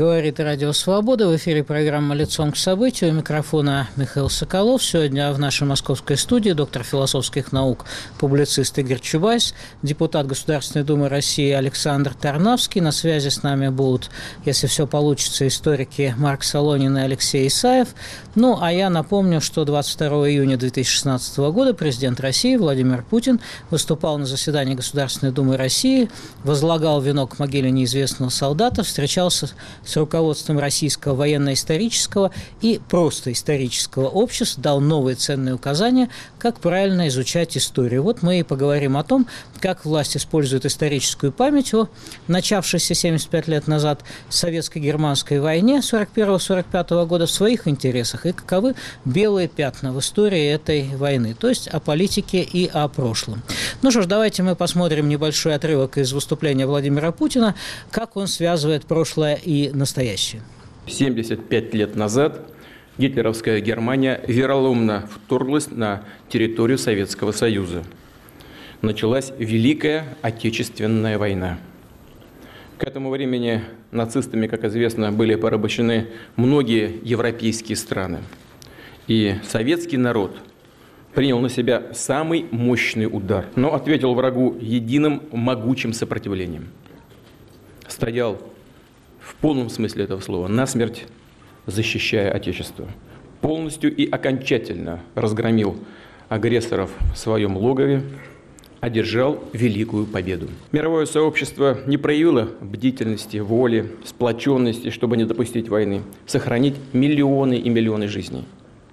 Говорит Радио Свобода. В эфире программа «Лицом к событию». У микрофона Михаил Соколов. Сегодня в нашей московской студии доктор философских наук, публицист Игорь Чубайс, депутат Государственной Думы России Александр Тарнавский. На связи с нами будут, если все получится, историки Марк Солонин и Алексей Исаев. Ну, а я напомню, что 22 июня 2016 года президент России Владимир Путин выступал на заседании Государственной Думы России, возлагал венок к могиле неизвестного солдата, встречался с руководством Российского военно-исторического и просто исторического общества, дал новые ценные указания, как правильно изучать историю. Вот мы и поговорим о том, как власть использует историческую память о начавшейся 75 лет назад советско-германской войне 41-45 года в своих интересах и каковы белые пятна в истории этой войны, то есть о политике и о прошлом. Ну что ж, давайте мы посмотрим небольшой отрывок из выступления Владимира Путина, как он связывает прошлое и настоящее. 75 лет назад гитлеровская Германия вероломно вторглась на территорию Советского Союза. Началась Великая Отечественная война. К этому времени нацистами, как известно, были порабощены многие европейские страны. И советский народ принял на себя самый мощный удар, но ответил врагу единым могучим сопротивлением. Стоял в полном смысле этого слова насмерть, защищая Отечество. Полностью и окончательно разгромил агрессоров в своем логове, одержал великую победу. Мировое сообщество не проявило бдительности, воли, сплоченности, чтобы не допустить войны, сохранить миллионы и миллионы жизней.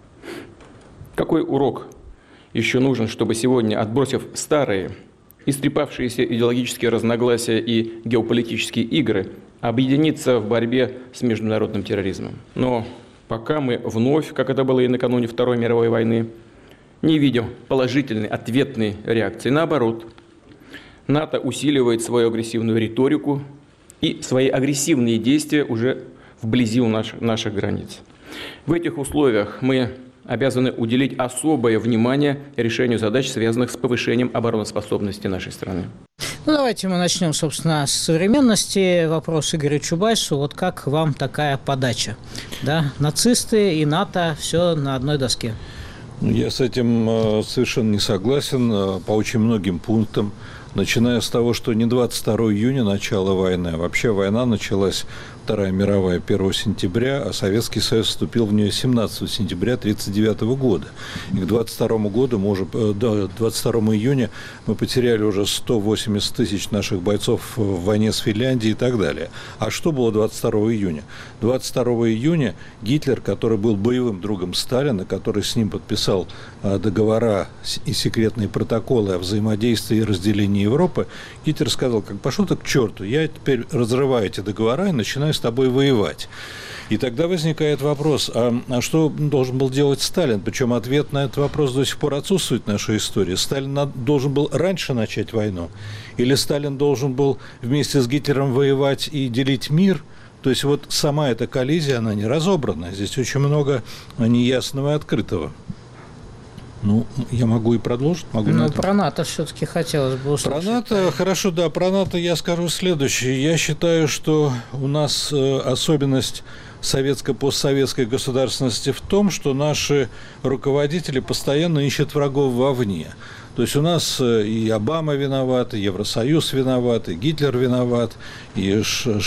Какой урок еще нужен, чтобы сегодня, отбросив старые, истрепавшиеся идеологические разногласия и геополитические игры, объединиться в борьбе с международным терроризмом? Но пока мы вновь, как это было и накануне Второй мировой войны, не видим положительной ответной реакции. Наоборот, НАТО усиливает свою агрессивную риторику и свои агрессивные действия уже вблизи у наших границ. В этих условиях мы обязаны уделить особое внимание решению задач, связанных с повышением обороноспособности нашей страны. Ну, давайте мы начнем, собственно, с современности. Вопрос Игорю Чубайсу. Вот как вам такая подача? Да? Нацисты и НАТО – все на одной доске. Я с этим совершенно не согласен по очень многим пунктам. Начиная с того, что не 22 июня начало войны, а вообще война началась, Вторая мировая, 1 сентября, а Советский Союз вступил в нее 17 сентября 1939 года. И к 22 июня мы потеряли уже 180 тысяч наших бойцов в войне с Финляндией и так далее. А что было 22 июня? 22 июня Гитлер, который был боевым другом Сталина, который с ним подписал договора и секретные протоколы о взаимодействии и разделении Европы, Гитлер сказал, как пошел так к черту, я теперь разрываю эти договора и начинаю с тобой воевать. И тогда возникает вопрос, а что должен был делать Сталин? Причем ответ на этот вопрос до сих пор отсутствует в нашей истории. Сталин должен был раньше начать войну? Или Сталин должен был вместе с Гитлером воевать и делить мир? То есть вот сама эта коллизия, она не разобрана. Здесь очень много неясного и открытого. Ну, я могу и продолжить. Про НАТО все-таки хотелось бы услышать. Про НАТО, хорошо, да, про НАТО я скажу следующее. Я считаю, что у нас особенность советско-постсоветской государственности в том, что наши руководители постоянно ищут врагов вовне. То есть у нас и Обама виноват, и Евросоюз виноват, и Гитлер виноват, и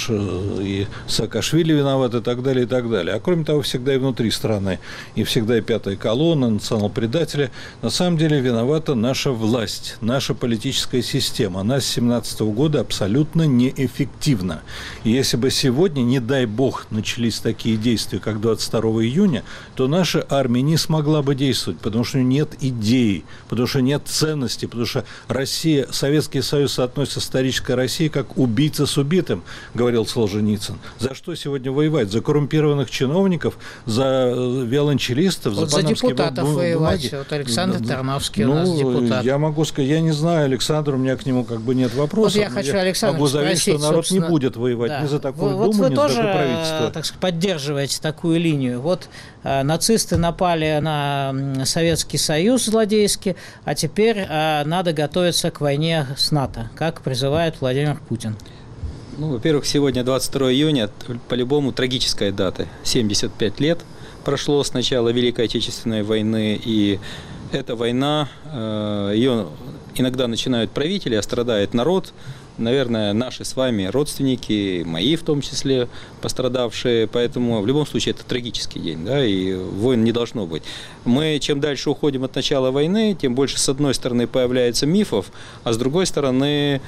Саакашвили виноват, и так далее, и так далее. А кроме того, всегда и внутри страны, и всегда и пятая колонна, национал-предатели. На самом деле виновата наша власть, наша политическая система. Она с 2017 года абсолютно неэффективна. И если бы сегодня, не дай бог, начались такие действия, как 22 июня, то наша армия не смогла бы действовать, потому что нет идеи, потому что нет ценности, потому что Россия, Советский Союз соотносится с исторической Россией как убийца с убитым, говорил Солженицын. За что сегодня воевать? За коррумпированных чиновников, за виолончелистов, вот за панамские депутатов бумаги? воевать. Вот Александр Тарнавский у нас депутат. Я могу сказать, я не знаю, Александр, у меня к нему как бы нет вопросов. Вот я хочу, Александр, могу заверить, спросить, что народ не будет воевать ни за такую вот думу, вы ни за тоже, такое правительство. так сказать, поддерживаете такую линию. Вот нацисты напали на Советский Союз злодейски, а теперь надо готовиться к войне с НАТО, как призывает Владимир Путин. Ну, во-первых, сегодня 22 июня, по-любому трагическая дата. 75 лет прошло с начала Великой Отечественной войны, и эта война, ее иногда начинают правители, а страдает народ. Наверное, наши с вами родственники, мои в том числе, пострадавшие. Поэтому в любом случае это трагический день, да, и войн не должно быть. Мы чем дальше уходим от начала войны, тем больше с одной стороны появляется мифов, а с другой стороны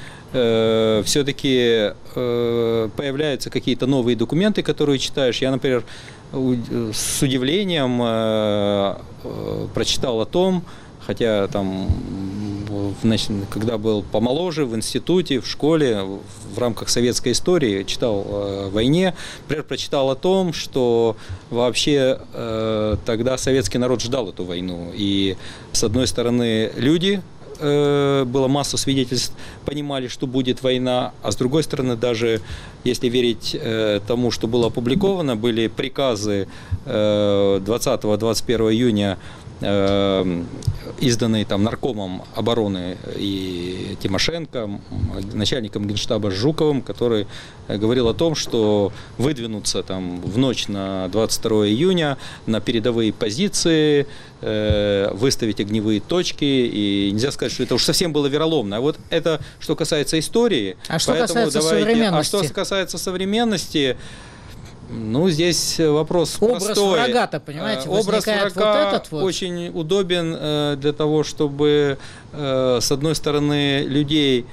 все-таки появляются какие-то новые документы, которые читаешь. Я, например, с удивлением прочитал о том, хотя там, когда был помоложе, в институте, в школе, в рамках советской истории, читал о войне, например, прочитал о том, что вообще тогда советский народ ждал эту войну. И, с одной стороны, люди, была масса свидетельств, понимали, что будет война, а с другой стороны, даже если верить тому, что было опубликовано, были приказы 20-21 июня, изданные там наркомом обороны и Тимошенко, начальником Генштаба Жуковым, который говорил о том, что выдвинуться там в ночь на 22 июня на передовые позиции, выставить огневые точки, и нельзя сказать, что это уж совсем было вероломно. А вот это, что касается истории. А что касается современности? А что касается современности, ну, здесь вопрос образ простой. Образ врага-то, понимаете, образ врага вот этот вот. Очень удобен для того, чтобы, с одной стороны, людей,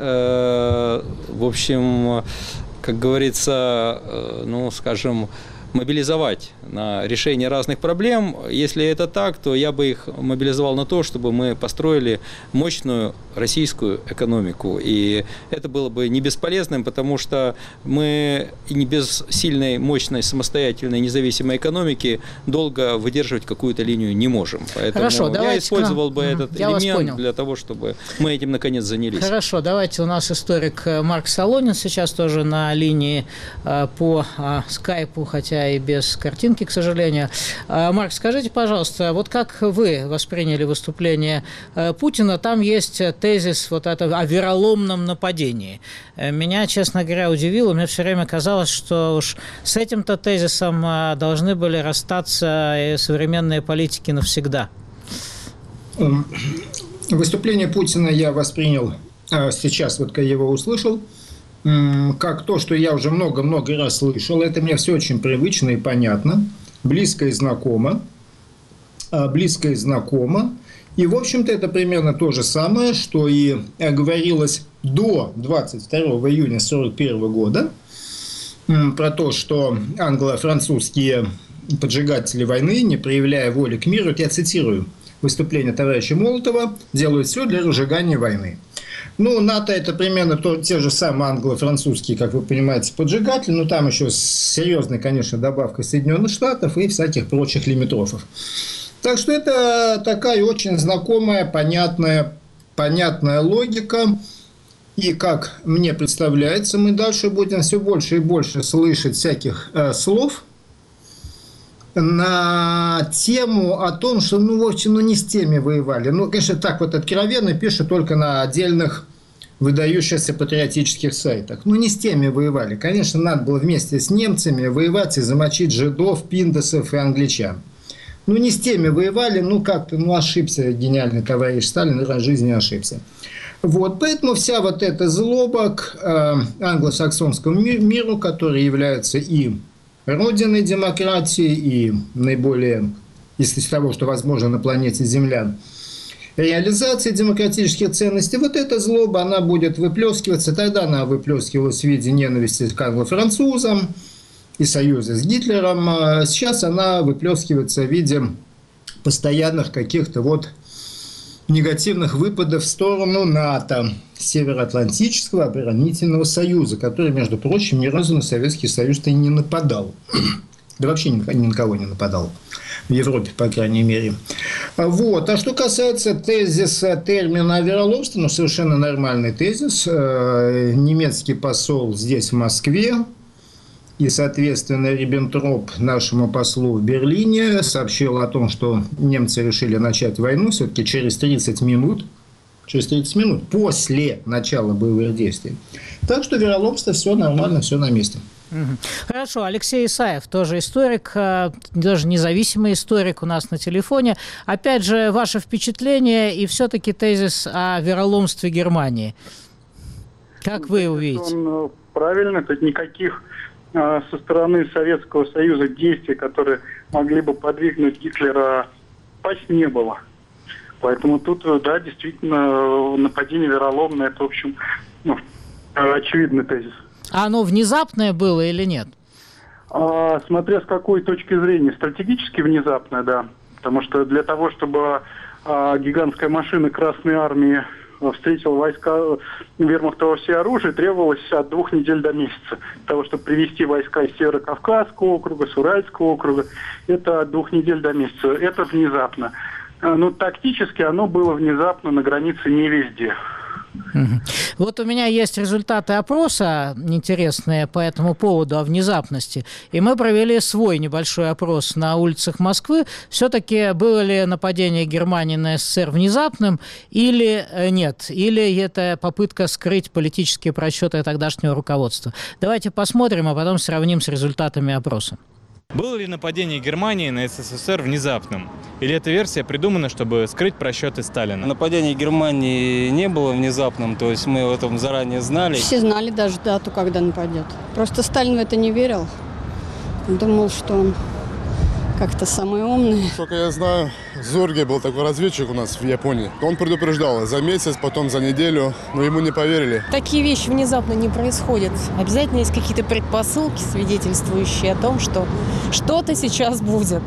в общем, как говорится, ну, скажем, мобилизовать на решение разных проблем. Если это так, то я бы их мобилизовал на то, чтобы мы построили мощную российскую экономику. И это было бы не бесполезным, потому что мы и не без сильной, мощной, самостоятельной, независимой экономики долго выдерживать какую-то линию не можем. Поэтому Хорошо, я использовал бы этот элемент для того, чтобы мы этим наконец занялись. Хорошо, давайте, у нас историк Марк Солонин сейчас тоже на линии по скайпу, хотя и без картинки, к сожалению. Марк, скажите, пожалуйста, вот как вы восприняли выступление Путина? Там есть тезис вот это о вероломном нападении. Меня, честно говоря, удивило. Мне все время казалось, что уж с этим-то тезисом должны были расстаться современные политики навсегда. Выступление Путина я воспринял сейчас, вот когда его услышал, как то, что я уже много-много раз слышал. Это мне все очень привычно и понятно, близко и знакомо. И, в общем-то, это примерно то же самое, что и говорилось до 22 июня 1941 года, про то, что англо-французские поджигатели войны, не проявляя воли к миру, я цитирую выступление товарища Молотова, делают все для разжигания войны. Ну, НАТО – это примерно те же самые англо-французские, как вы понимаете, поджигатели, но там еще с серьезной, конечно, добавкой Соединенных Штатов и всяких прочих лимитрофов. Так что это такая очень знакомая, понятная логика. И, как мне представляется, мы дальше будем все больше и больше слышать всяких слов на тему о том, что, ну, в общем, не с теми воевали. Ну, конечно, так вот откровенно пишут только на отдельных выдающихся патриотических сайтах. Ну, не с теми воевали. Конечно, надо было вместе с немцами воевать и замочить жидов, пиндосов и англичан. Ну, не с теми воевали, ну, как-то, ну, ошибся гениальный товарищ Сталин, раз в жизни ошибся. Вот, поэтому вся вот эта злоба к англосаксонскому миру, который является и родиной демократии, и наиболее, из того, что возможно на планете Земля, реализации демократических ценностей, вот эта злоба, она будет выплескиваться. Тогда она выплескивалась в виде ненависти к англо-французам и союза с Гитлером. Сейчас она выплескивается в виде постоянных каких-то вот негативных выпадов в сторону НАТО, Североатлантического оборонительного союза, который, между прочим, ни разу на Советский Союз-то и не нападал. Да вообще ни на кого не нападал. В Европе, по крайней мере. Вот. А что касается тезиса термина вероломства, ну, совершенно нормальный тезис. Немецкий посол здесь, в Москве, и, соответственно, Риббентроп нашему послу в Берлине сообщил о том, что немцы решили начать войну все-таки через 30 минут после начала боевых действий. Так что вероломство, все нормально, все на месте. Хорошо, Алексей Исаев, тоже историк, даже независимый историк у нас на телефоне. Опять же, ваше впечатление и все-таки тезис о вероломстве Германии. Как вы его видите? Он правильный, тут никаких со стороны Советского Союза действий, которые могли бы подвигнуть Гитлера, почти не было. Поэтому тут, да, действительно, нападение вероломное, это, в общем, очевидный тезис. А оно внезапное было или нет? Смотря с какой точки зрения. Стратегически внезапное, да. Потому что для того, чтобы гигантская машина Красной Армии встретила войска вермахта во всеоружии, требовалось от 2 недель до месяца. Для того, чтобы привести войска из Северо-Кавказского округа, с Уральского округа, это от 2 недель до месяца. Это внезапно. Но тактически оно было внезапно на границе не везде. Вот у меня есть результаты опроса интересные по этому поводу о внезапности. И мы провели свой небольшой опрос на улицах Москвы. Все-таки было ли нападение Германии на СССР внезапным или нет? Или это попытка скрыть политические просчеты тогдашнего руководства? Давайте посмотрим, а потом сравним с результатами опроса. Было ли нападение Германии на СССР внезапным? Или эта версия придумана, чтобы скрыть просчеты Сталина? Нападение Германии не было внезапным, то есть мы об этом заранее знали. Все знали даже дату, когда нападет. Просто Сталин в это не верил. Думал, что он как-то самый умный. Сколько я знаю, Зорге был такой разведчик у нас в Японии. Он предупреждал за месяц, потом за неделю, но ему не поверили. Такие вещи внезапно не происходят. Обязательно есть какие-то предпосылки, свидетельствующие о том, что что-то сейчас будет.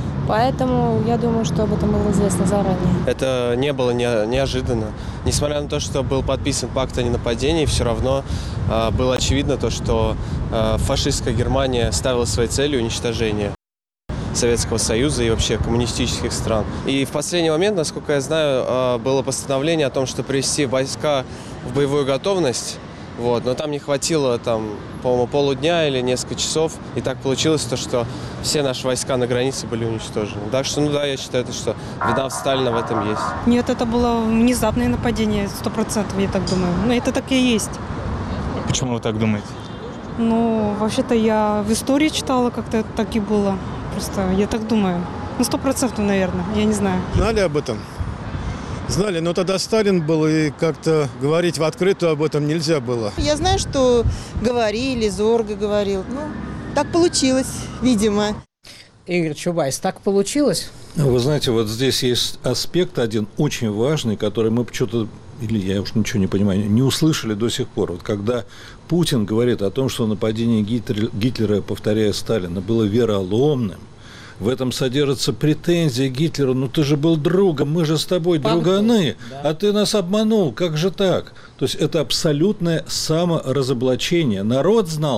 Поэтому я думаю, что об этом было известно заранее. Это не было неожиданно. Несмотря на то, что был подписан пакт о ненападении, все равно было очевидно то, что фашистская Германия ставила своей целью уничтожение Советского Союза и вообще коммунистических стран. И в последний момент, насколько я знаю, было постановление о том, что привести войска в боевую готовность, но там не хватило, по-моему, полудня или несколько часов, и так получилось то, что все наши войска на границе были уничтожены. Так что, я считаю, что вина Сталина в этом есть. Нет, это было внезапное нападение, 100%, я так думаю. Но это так и есть. Почему вы так думаете? Вообще-то я в истории читала, как-то так и было. Просто я так думаю. 100%, наверное, я не знаю. Знали об этом? Знали, но тогда Сталин был, и как-то говорить в открытую об этом нельзя было. Я знаю, что говорили, Зорга говорил. Так получилось, видимо. Игорь Чубайс, так получилось? Вы знаете, вот здесь есть аспект один очень важный, который мы почему-то, или я уж ничего не понимаю, не услышали до сих пор. Вот когда Путин говорит о том, что нападение Гитлера, повторяя Сталина, было вероломным, в этом содержится претензия Гитлеру: ты же был другом, мы же с тобой друганы, а ты нас обманул, как же так? То есть это абсолютное саморазоблачение. Народ знал,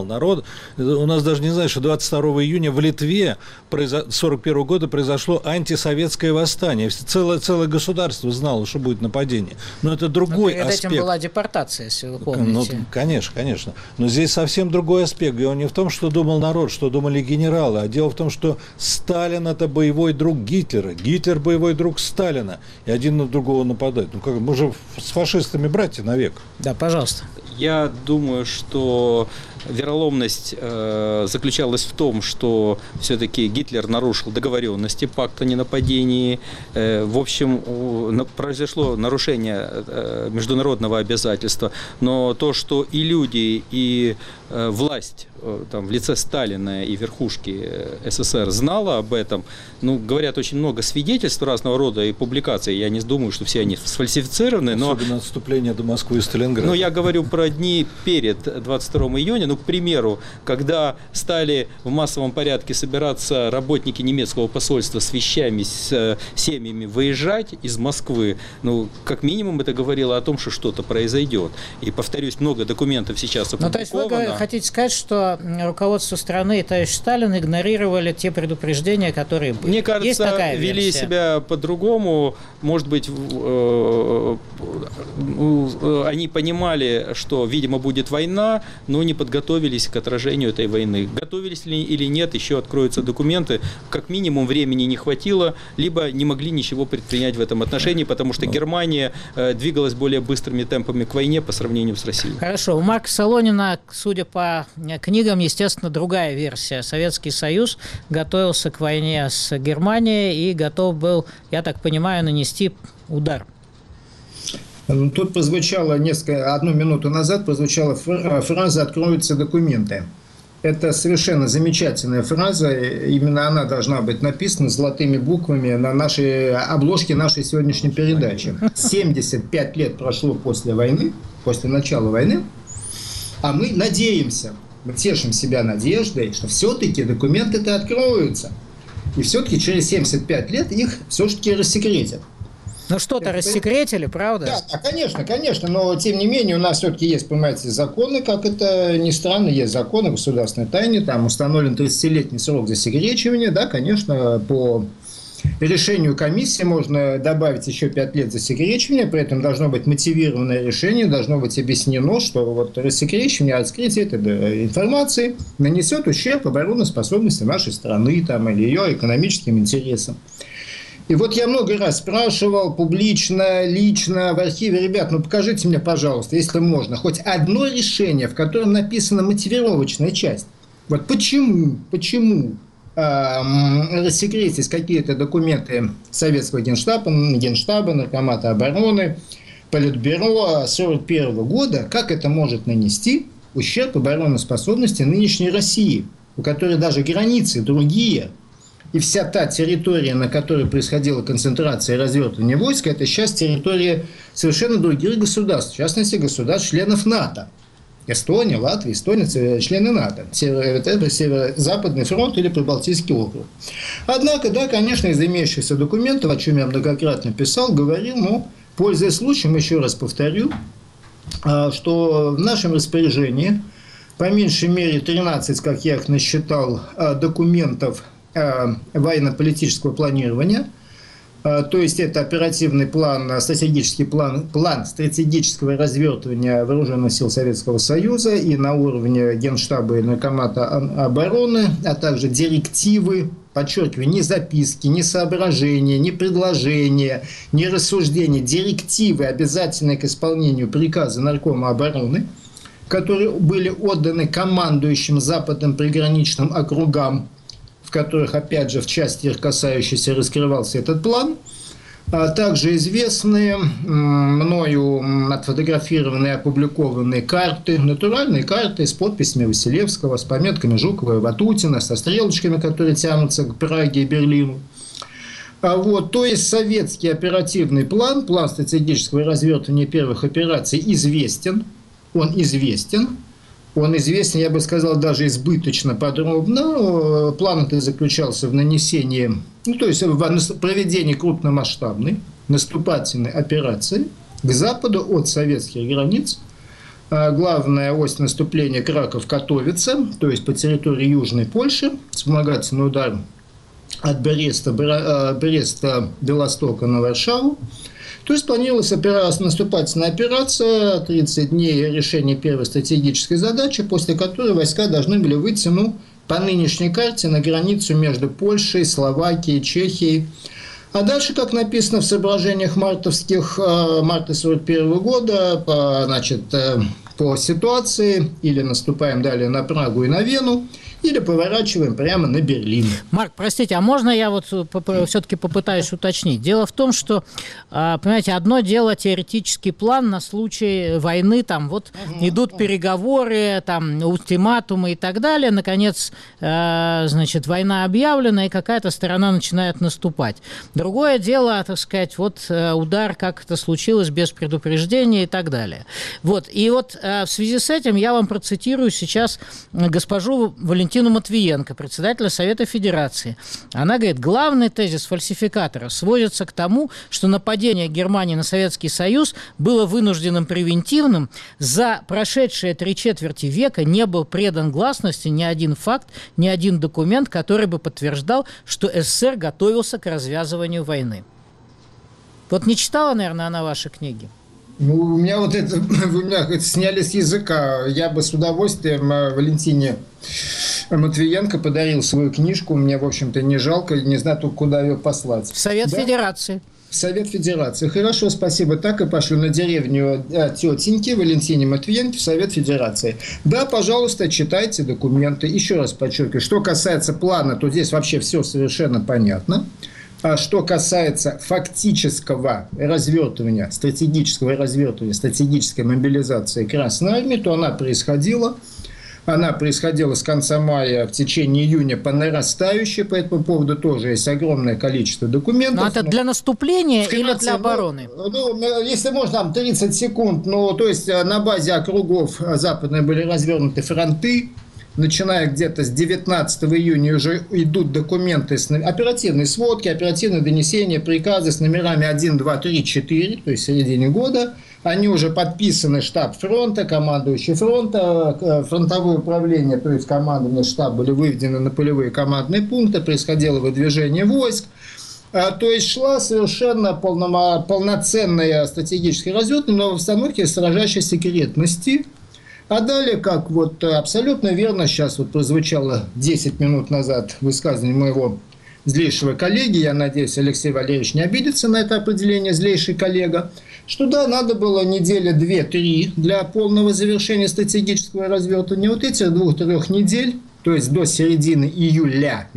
у нас даже не знают, что 22 июня в Литве 1941 года произошло антисоветское восстание. Целое государство знало, что будет нападение. Но это другой аспект. Перед этим была депортация, если вы помните. Конечно. Но здесь совсем другой аспект. Дело не в том, что думал народ, что думали генералы, а дело в том, что Сталин – это боевой друг Гитлера, Гитлер – боевой друг Сталина, и один на другого нападает. Мы же с фашистами братья навек. Да, пожалуйста. Я думаю, что вероломность заключалась в том, что все-таки Гитлер нарушил договоренности пакта о ненападении. В общем, произошло нарушение международного обязательства. Но то, что и люди, и власть в лице Сталина и верхушки СССР знала об этом, говорят очень много свидетельств разного рода и публикаций. Я не думаю, что все они сфальсифицированы. Особенно отступление до Москвы и Сталинграда. Но я говорю про дни перед 22 июня. К примеру, когда стали в массовом порядке собираться работники немецкого посольства с вещами, с семьями выезжать из Москвы, как минимум это говорило о том, что что-то произойдет. И, повторюсь, много документов сейчас опубликовано. То есть вы хотите сказать, что руководство страны и товарищ Сталин игнорировали те предупреждения, которые были? Мне кажется, вели себя по-другому. Может быть, они понимали, что, видимо, будет война, но не подготовились готовились к отражению этой войны. Готовились ли или нет, еще откроются документы. Как минимум времени не хватило, либо не могли ничего предпринять в этом отношении, потому что Германия двигалась более быстрыми темпами к войне по сравнению с Россией. Хорошо. У Марка Солонина, судя по книгам, естественно, другая версия. Советский Союз готовился к войне с Германией и готов был, я так понимаю, нанести удар. Тут прозвучало одну минуту назад прозвучала фраза «откроются документы». Это совершенно замечательная фраза. Именно она должна быть написана золотыми буквами на нашей обложке нашей сегодняшней передачи. 75 лет прошло после войны, после начала войны, а мы надеемся, мы тешим себя надеждой, что все-таки документы-то откроются. И все-таки через 75 лет их все-таки рассекретят. Ну, что-то рассекретили, правда? Да, конечно, но тем не менее у нас все-таки есть, понимаете, законы, как это ни странно, есть законы о государственной тайне, там установлен 30-летний срок засекречивания, да, конечно, по решению комиссии можно добавить еще 5 лет засекречивания, при этом должно быть мотивированное решение, должно быть объяснено, что вот рассекречивание, открытие этой информации нанесет ущерб обороноспособности нашей страны там, или ее экономическим интересам. И вот я много раз спрашивал публично, лично в архиве: ребят, ну покажите мне, пожалуйста, если можно, хоть одно решение, в котором написана мотивировочная часть. Вот почему рассекретились какие-то документы Советского Генштаба, Наркомата обороны, Политбюро 1941 года, как это может нанести ущерб обороноспособности нынешней России, у которой даже границы другие. И вся та территория, на которой происходила концентрация и развертывание войск, это сейчас территория совершенно других государств, в частности, государств-членов НАТО. Эстония, Латвия, Эстония, члены НАТО. Это Северо-Западный фронт или Прибалтийский округ. Однако, да, конечно, из имеющихся документов, о чем я многократно писал, говорил, но, пользуясь случаем, еще раз повторю, что в нашем распоряжении по меньшей мере 13, как я их насчитал, документов военно-политического планирования, то есть это оперативный план, стратегический план стратегического развертывания вооруженных сил Советского Союза и на уровне Генштаба и Наркомата обороны, а также директивы, подчеркиваю, не записки, не соображения, не предложения, не рассуждения, директивы, обязательные к исполнению приказа Наркома обороны, которые были отданы командующим западным приграничным округам, в которых, опять же, в части их касающейся раскрывался этот план, а также известные мною отфотографированные, опубликованные карты, натуральные карты с подписями Василевского, с пометками Жукова и Ватутина, со стрелочками, которые тянутся к Праге и Берлину. То есть советский оперативный план, план стратегического развертывания первых операций известен, он известен, я бы сказал, даже избыточно подробно. План это заключался в нанесении, то есть в проведении крупномасштабной наступательной операции к западу от советских границ. Главная ось наступления Краков-Катовица, то есть по территории Южной Польши, вспомогательный удар от Бреста, Белостока на Варшаву. То есть планировалась наступательная операция, 30 дней решения первой стратегической задачи, после которой войска должны были выйти, по нынешней карте, на границу между Польшей, Словакией, Чехией. А дальше, как написано в соображениях мартовских, марта 1941 года, по ситуации, или наступаем далее на Прагу и на Вену, или поворачиваем прямо на Берлин. Марк, простите, а можно я все-таки попытаюсь уточнить? Дело в том, что, понимаете, одно дело теоретический план на случай войны, идут переговоры, ультиматумы и так далее, наконец, война объявлена, и какая-то сторона начинает наступать. Другое дело, удар, как это случилось, без предупреждения и так далее. И в связи с этим я вам процитирую сейчас госпожу Валентину Матвиенко, председателя Совета Федерации. Она говорит: главный тезис фальсификатора сводится к тому, что нападение Германии на Советский Союз было вынужденным превентивным. За прошедшие 3/4 века не был предан гласности ни один факт, ни один документ, который бы подтверждал, что СССР готовился к развязыванию войны. Не читала, наверное, она ваши книги? Ну, у меня вот это, вы меня сняли с языка. Я бы с удовольствием Валентине Матвиенко подарил свою книжку. Мне, в общем-то, не жалко, не знаю, только куда ее послать. В Совет Федерации. В Совет Федерации. Хорошо, спасибо. Так и пошлю на деревню тетеньки Валентине Матвиенко в Совет Федерации. Да, пожалуйста, читайте документы. Еще раз подчеркиваю, что касается плана, то здесь вообще все совершенно понятно. А что касается фактического развертывания, стратегического развертывания, стратегической мобилизации Красной Армии, то она происходила. Она происходила с конца мая в течение июня по нарастающей, по этому поводу тоже есть огромное количество документов. Но это для наступления или для обороны? Если можно, там 30 секунд, то есть на базе округов западной были развернуты фронты. Начиная где-то с 19 июня уже идут документы, оперативные сводки, оперативные донесения, приказы с номерами 1, 2, 3, 4, то есть в середине года. Они уже подписаны штаб фронта, командующий фронта, фронтовое управление, то есть командный штаб были выведены на полевые командные пункты, происходило выдвижение войск. То есть шла совершенно полноценная стратегическая разведка, но в обстановке строжайшей секретности. А далее, как вот абсолютно верно, сейчас вот прозвучало 10 минут назад высказывание моего злейшего коллеги, я надеюсь, Алексей Валерьевич не обидится на это определение, злейший коллега, что да, надо было недели 2-3 для полного завершения стратегического развертывания. Вот этих 2-3 недель, то есть до середины июля,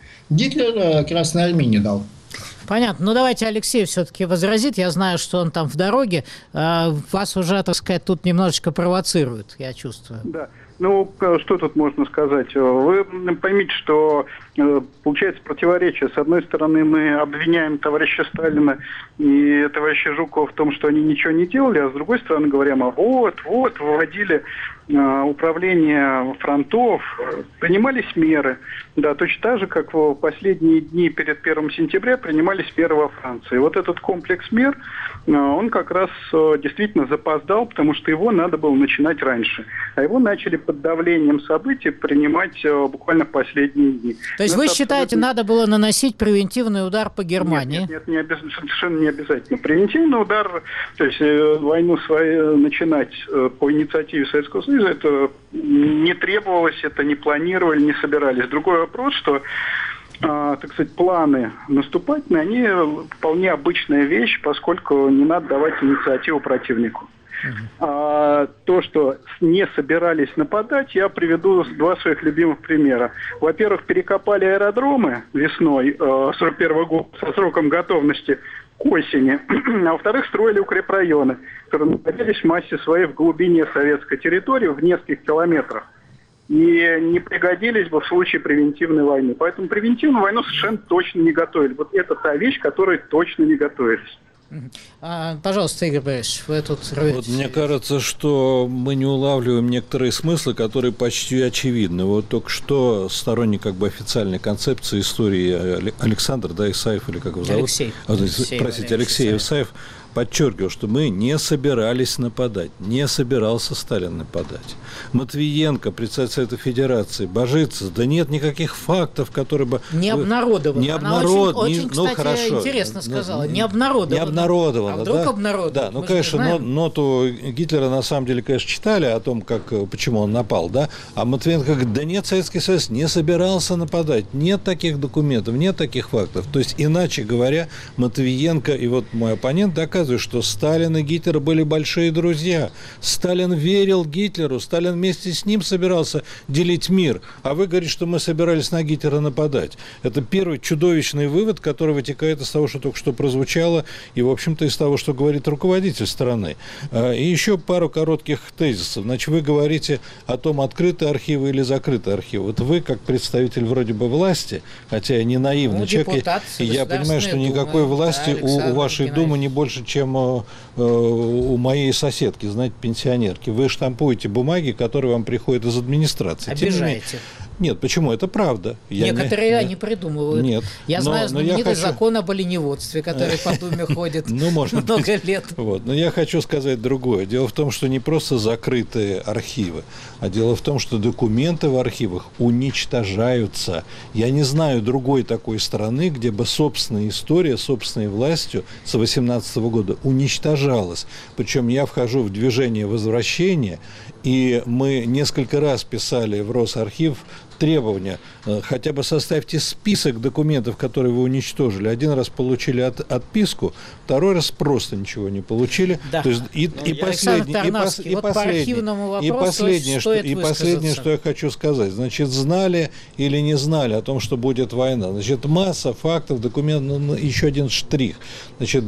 Гитлер Красной Армии не дал. Понятно. Ну, давайте Алексей все-таки возразит. Я знаю, что он там в дороге. Вас уже, так сказать, тут немножечко провоцируют, я чувствую. Да. Ну, что тут можно сказать? Вы поймите, что получается противоречие. С одной стороны, мы обвиняем товарища Сталина и товарища Жукова в том, что они ничего не делали, а с другой стороны говорим, выводили управление фронтов, принимались меры. Да, точно так же, как в последние дни перед 1 сентября принимались меры во Франции. Вот этот комплекс мер, он как раз действительно запоздал, потому что его надо было начинать раньше. А его начали под давлением событий принимать буквально в последние дни. То есть вы считаете, надо было наносить превентивный удар по Германии? Нет, совершенно не обязательно. Превентивный удар, то есть войну свою начинать по инициативе Советского Союза, это не требовалось, это не планировали, не собирались. Другой вопрос, что, так сказать, планы наступательные, они вполне обычная вещь, поскольку не надо давать инициативу противнику. То, что не собирались нападать, я приведу два своих любимых примера. Во-первых, перекопали аэродромы весной 1941 года со сроком готовности к осени, а во-вторых, строили укрепрайоны, которые находились в массе своей в глубине советской территории, в нескольких километрах, и не пригодились бы в случае превентивной войны. Поэтому превентивную войну совершенно точно не готовили. Вот это та вещь, которой точно не готовились. Пожалуйста, Игорь Борисович, вы тут рветесь. Вот мне кажется, что мы не улавливаем некоторые смыслы, которые почти очевидны. Вот только что сторонник официальной концепции истории Александр, Исаев, или как его зовут? Алексей Исаев подчеркивал, что мы не собирались нападать, не собирался Сталин нападать. Матвиенко, председатель Совета Федерации, божится, да нет никаких фактов, которые бы... Не обнародовано. Она очень, кстати, интересно сказала. Не обнародовано. Не обнародовано, а вдруг обнародовано? Да, конечно, ноту Гитлера на самом деле, конечно, читали о том, почему он напал, да, а Матвиенко говорит, да нет, Советский Союз не собирался нападать, нет таких документов, нет таких фактов. То есть, иначе говоря, Матвиенко и вот мой оппонент доказывают, что Сталин и Гитлер были большие друзья. Сталин верил Гитлеру, Сталин вместе с ним собирался делить мир. А вы говорите, что мы собирались на Гитлера нападать. Это первый чудовищный вывод, который вытекает из того, что только что прозвучало, и, в общем-то, из того, что говорит руководитель страны. И еще пару коротких тезисов. Значит, вы говорите о том, открытые архивы или закрытые архивы. Вот вы, как представитель вроде бы власти, хотя я не наивный человек, и я понимаю, что никакой власти у вашей Думы не больше, чем у моей соседки, знаете, пенсионерки. Вы штампуете бумаги, которые вам приходят из администрации. Обижаете. Нет, почему? Это правда. Некоторые они придумывают. Нет. Я знаю знаменитый закон об оленеводстве, который по Думе ходит много лет. Но я хочу сказать другое. Дело в том, что не просто закрытые архивы, а дело в том, что документы в архивах уничтожаются. Я не знаю другой такой страны, где бы собственная история, собственной властью с 18 года уничтожалась. Причем я вхожу в движение возвращения, и мы несколько раз писали в Росархив требования, хотя бы составьте список документов, которые вы уничтожили. Один раз получили отписку, второй раз просто ничего не получили. Да. То есть последнее, что я хочу сказать, значит, знали или не знали о том, что будет война. Значит, масса фактов, документов, еще один штрих. Значит,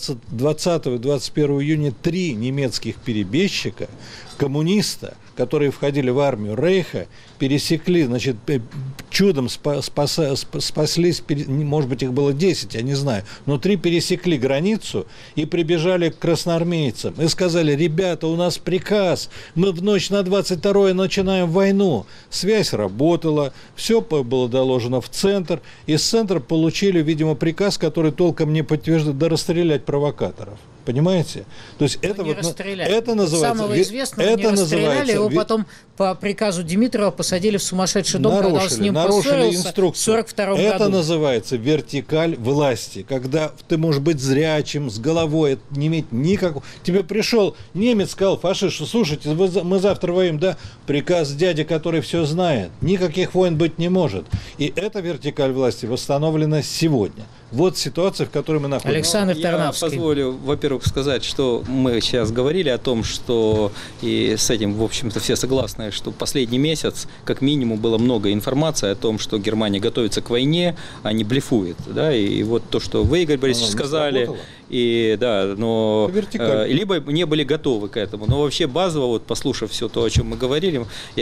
20-21 июня 3 немецких перебежчика, коммуниста, которые входили в армию Рейха, пересекли, значит, чудом спаслись, может быть, их было 10, я не знаю, но 3 пересекли границу и прибежали к красноармейцам и сказали: ребята, у нас приказ, мы в ночь на 22-е начинаем войну. Связь работала, все было доложено в центр, из центра получили, видимо, приказ, который толком не подтверждает, да расстрелять провокаторов. Понимаете? То есть это называется... Самого известного не расстреляли, его потом по приказу Димитрова посадили в сумасшедший дом, когда он с ним поссорился в 1942 году. Это называется вертикаль власти, когда ты можешь быть зрячим, с головой, это не иметь никакого... Тебе пришел немец, сказал: фашист, слушайте, мы завтра воюем, да? Приказ дяди, который все знает. Никаких войн быть не может. И эта вертикаль власти восстановлена сегодня. Вот ситуация, в которой мы находимся. Александр Тарнавский. Я позволю, во-первых, сказать, что мы сейчас говорили о том, что, и с этим, в общем-то, все согласны, что последний месяц, как минимум, было много информации о том, что Германия готовится к войне, а не блефует. Да? И вот то, что вы, Игорь Борисович, сказали, и, да, но либо не были готовы к этому. Но вообще базово, вот, послушав все то, о чем мы говорили,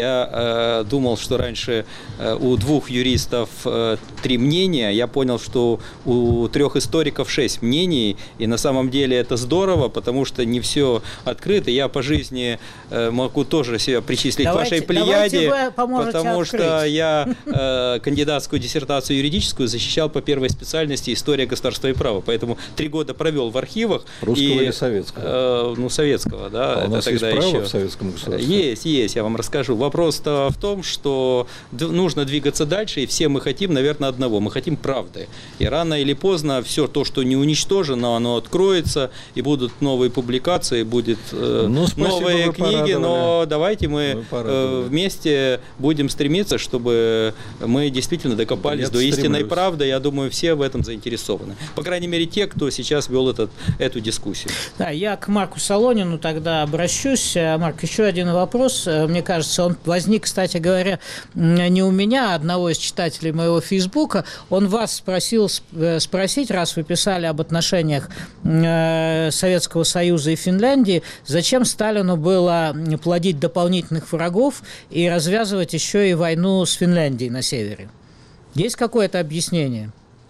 я думал, что раньше у 2 юристов 3 мнения, я понял, что у 3 историков 6 мнений, и на самом деле это здорово, потому что не все открыто. Я по жизни могу тоже себя причислить к вашей плеяде, потому что я кандидатскую диссертацию юридическую защищал по первой специальности история государства и права, поэтому 3 года провел в архивах. Русского или советского? Советского, да. А у нас есть право в советском государстве? Есть, я вам расскажу. Вопрос-то в том, что нужно двигаться дальше, и все мы хотим, наверное, одного. Мы хотим правды. И рано или поздно все то, что не уничтожено, оно откроется, и будут новые публикации, будут новые книги, но давайте мы вместе будем стремиться, чтобы мы действительно докопались до истинной правды. Я думаю, все в этом заинтересованы. По крайней мере, те, кто сейчас вел эту дискуссию. Да, я к Марку Солонину тогда обращусь. Марк, еще один вопрос. Мне кажется, он возник, кстати говоря, не у меня, а одного из читателей моего Фейсбука. Он вас спросил спросить, раз вы писали об отношениях Советского Союза и Финляндии, зачем Сталину было плодить дополнительных врагов и развязывать еще и войну с Финляндией на севере? Есть какое-то объяснение?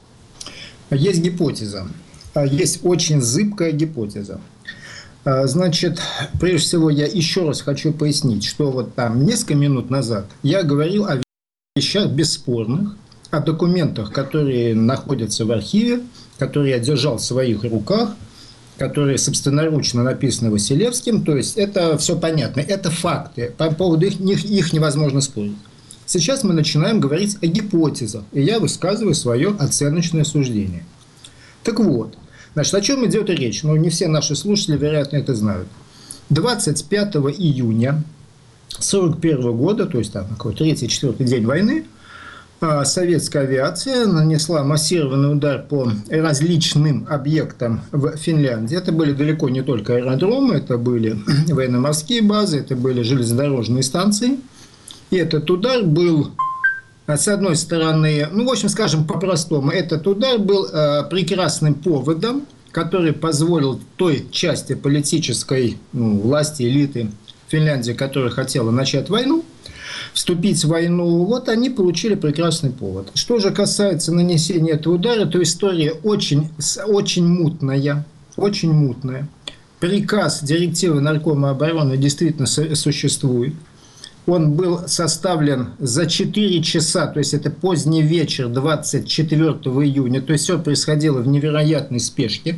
Есть гипотеза. Есть очень зыбкая гипотеза. Значит, прежде всего, я еще раз хочу пояснить, что вот там несколько минут назад я говорил о вещах бесспорных, о документах, которые находятся в архиве, которые я держал в своих руках, которые собственноручно написаны Василевским. То есть это все понятно, это факты, по поводу их невозможно спорить. Сейчас мы начинаем говорить о гипотезах, и я высказываю свое оценочное суждение. Так вот, значит, о чем идет речь? Ну, не все наши слушатели, вероятно, это знают. 25 июня 1941 года, то есть там какой-то 3-4 день войны, советская авиация нанесла массированный удар по различным объектам в Финляндии. Это были далеко не только аэродромы, это были военно-морские базы, это были железнодорожные станции. И этот удар был... С одной стороны, ну, в общем, скажем по-простому, этот удар был прекрасным поводом, который позволил той части политической власти, элиты Финляндии, которая хотела начать войну, вступить в войну, вот они получили прекрасный повод. Что же касается нанесения этого удара, то история очень мутная, очень мутная. Приказ директивы Наркома обороны действительно существует. Он был составлен за 4 часа, то есть это поздний вечер 24 июня, то есть все происходило в невероятной спешке.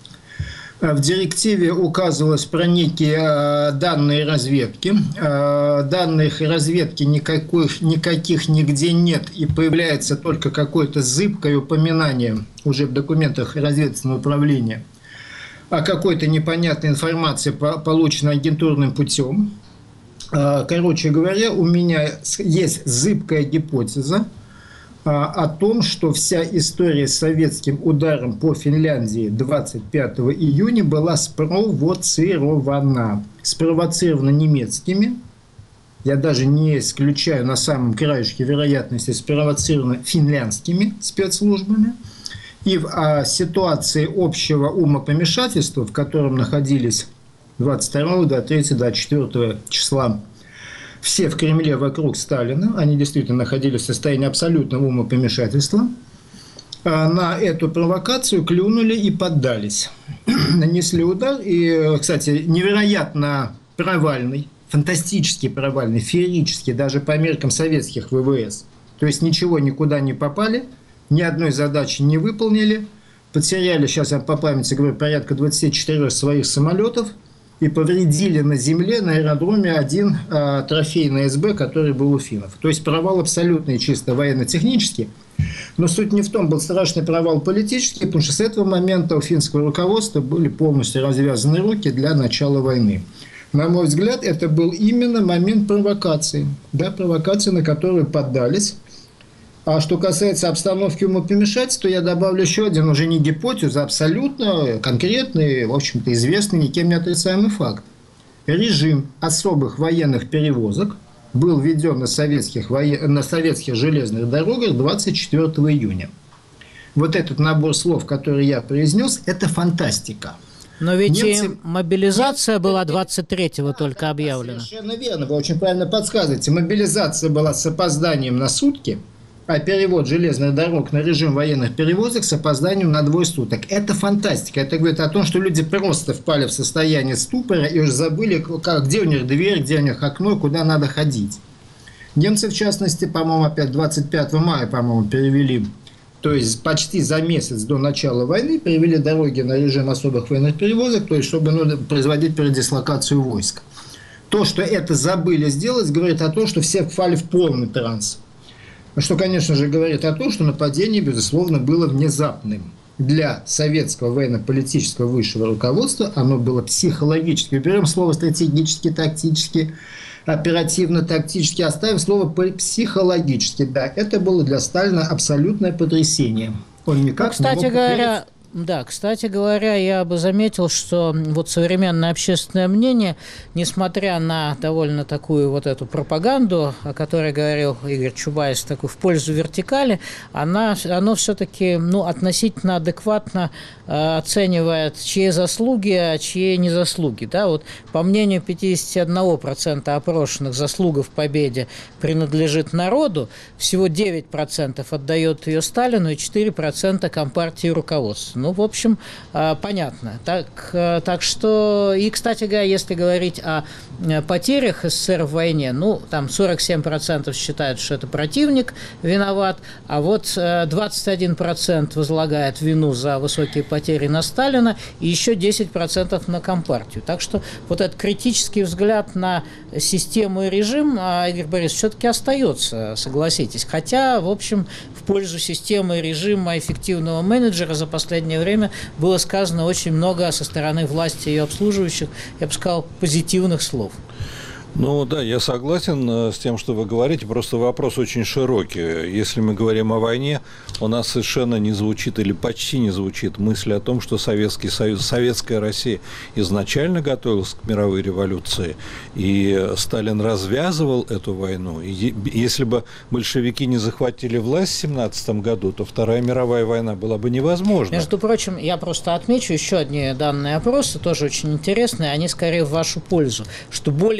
В директиве указывалось про некие данные разведки. Данных разведки никаких нигде нет, и появляется только какое-то зыбкое упоминание уже в документах разведывательного управления о какой-то непонятной информации, полученной агентурным путем. Короче говоря, у меня есть зыбкая гипотеза о том, что вся история с советским ударом по Финляндии 25 июня была спровоцирована немецкими, я даже не исключаю на самом краешке вероятности, спровоцирована финляндскими спецслужбами. И в ситуации общего умопомешательства, в котором находились 22, 23, 24 числа все в Кремле вокруг Сталина, они действительно находились в состоянии абсолютного умопомешательства, на эту провокацию клюнули и поддались. Нанесли удар, и, кстати, невероятно провальный, фантастически провальный, феерический, даже по меркам советских ВВС. То есть ничего никуда не попали, ни одной задачи не выполнили, потеряли, сейчас я по памяти говорю, порядка 24 своих самолетов, и повредили на земле, на аэродроме, один трофейный СБ, который был у финнов. То есть провал абсолютный, чисто военно-технический. Но суть не в том, был страшный провал политический, потому что с этого момента у финского руководства были полностью развязаны руки для начала войны. На мой взгляд, это был именно момент провокации. Да, провокации, на которую поддались. А что касается обстановки умопомешательства, я добавлю еще один, уже не гипотезу, а абсолютно конкретный, в общем-то, известный, никем не отрицаемый факт. Режим особых военных перевозок был введен на советских железных дорогах 24 июня. Вот этот набор слов, который я произнес, это фантастика. Но ведь и мобилизация была 23-го только объявлена. Совершенно верно, вы очень правильно подсказываете. Мобилизация была с опозданием на сутки, а перевод железных дорог на режим военных перевозок с опозданием на 2 суток. Это фантастика. Это говорит о том, что люди просто впали в состояние ступора и уже забыли, где у них дверь, где у них окно, куда надо ходить. Немцы, в частности, по-моему, опять 25 мая, по-моему, перевели, то есть почти за месяц до начала войны, перевели дороги на режим особых военных перевозок, то есть чтобы производить передислокацию войск. То, что это забыли сделать, говорит о том, что все впали в полный транс. Что, конечно же, говорит о том, что нападение, безусловно, было внезапным. Для советского военно-политического высшего руководства оно было психологически. Берем слово стратегически, тактически, оперативно-тактически, оставим слово психологически. Да, это было для Сталина абсолютное потрясение. Он никак не мог поверить. Да, кстати говоря, я бы заметил, что вот современное общественное мнение, несмотря на довольно такую вот эту пропаганду, о которой говорил Игорь Чубайс, такую в пользу вертикали, оно все-таки относительно адекватно оценивает, чьи заслуги, а чьи не заслуги. Да, вот по мнению 51% опрошенных, заслуга в победе принадлежит народу, всего 9% отдает ее Сталину и 4% Компартии и руководству. В общем, понятно. Так что, и, кстати говоря, если говорить о потерях СССР в войне, там 47% считают, что это противник виноват, а вот 21% возлагает вину за высокие потери на Сталина и еще 10% на Компартию. Так что вот этот критический взгляд на систему и режим, Игорь Борисович, все-таки остается, согласитесь. Хотя, в общем, в пользу системы и режима эффективного менеджера за последнее время было сказано очень много со стороны власти и обслуживающих, я бы сказал, позитивных слов. Да, я согласен с тем, что вы говорите, просто вопрос очень широкий. Если мы говорим о войне, у нас совершенно не звучит или почти не звучит мысль о том, что Советский Союз, Советская Россия изначально готовилась к мировой революции, и Сталин развязывал эту войну. И если бы большевики не захватили власть в 1917 году, то Вторая мировая война была бы невозможна. Между прочим, я просто отмечу еще одни данные опроса, тоже очень интересные, они скорее в вашу пользу, что более половины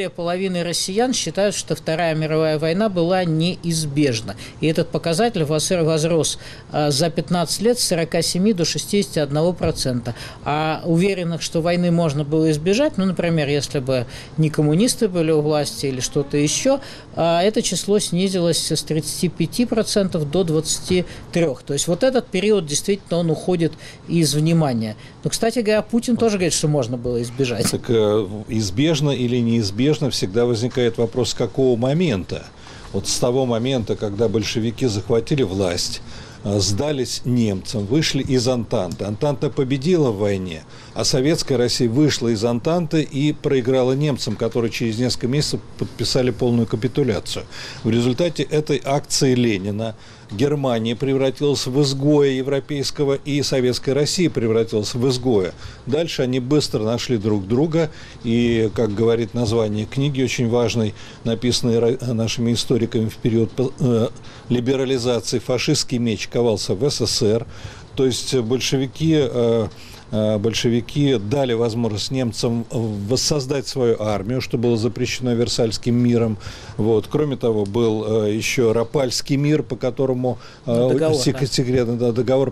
3,5 россиян считают, что Вторая мировая война была неизбежна. И этот показатель возрос за 15 лет с 47 до 61%. А уверенных, что войны можно было избежать, ну, например, если бы не коммунисты были у власти или что-то еще, это число снизилось с 35% до 23%. То есть вот этот период действительно он уходит из внимания. Но, кстати говоря, Путин тоже говорит, что можно было избежать. Так избежно или неизбежно всегда возникает вопрос, с какого момента. Вот с того момента, когда большевики захватили власть, сдались немцам, вышли из Антанты. Антанта победила в войне, а Советская Россия вышла из Антанты и проиграла немцам, которые через несколько месяцев подписали полную капитуляцию. В результате этой акции Ленина Германия превратилась в изгоя европейского, и Советская Россия превратилась в изгоя. Дальше они быстро нашли друг друга, и, как говорит название книги, очень важной, написанной нашими историками в период либерализации, фашистский меч ковался в СССР. То есть большевики дали возможность немцам воссоздать свою армию, что было запрещено Версальским миром. Вот. Кроме того, был еще Рапальский мир, по которому секретный договор